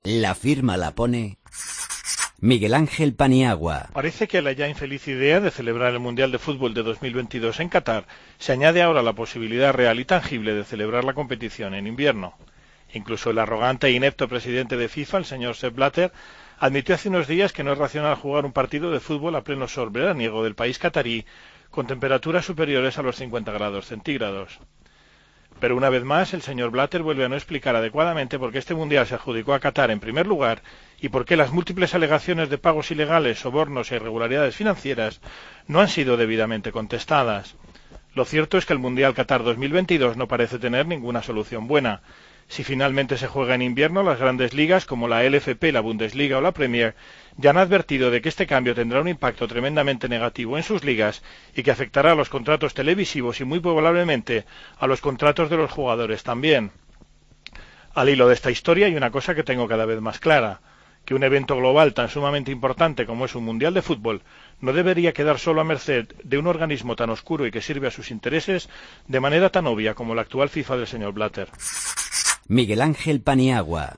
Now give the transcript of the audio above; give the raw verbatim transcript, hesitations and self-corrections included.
La firma la pone Miguel Ángel Paniagua. Parece que a la ya infeliz idea de celebrar el Mundial de Fútbol de dos mil veintidós en Qatar se añade ahora la posibilidad real y tangible de celebrar la competición en invierno. Incluso el arrogante e inepto presidente de FIFA, el señor Sepp Blatter, admitió hace unos días que no es racional jugar un partido de fútbol a pleno sol veraniego del país catarí con temperaturas superiores a los cincuenta grados centígrados. Pero una vez más, el señor Blatter vuelve a no explicar adecuadamente por qué este Mundial se adjudicó a Qatar en primer lugar y por qué las múltiples alegaciones de pagos ilegales, sobornos e irregularidades financieras no han sido debidamente contestadas. Lo cierto es que el Mundial Qatar dos mil veintidós no parece tener ninguna solución buena. Si finalmente se juega en invierno, las grandes ligas como la L F P, la Bundesliga o la Premier ya han advertido de que este cambio tendrá un impacto tremendamente negativo en sus ligas y que afectará a los contratos televisivos y muy probablemente a los contratos de los jugadores también. Al hilo de esta historia hay una cosa que tengo cada vez más clara, que un evento global tan sumamente importante como es un Mundial de Fútbol no debería quedar solo a merced de un organismo tan oscuro y que sirve a sus intereses de manera tan obvia como la actual FIFA del señor Blatter. Miguel Ángel Paniagua.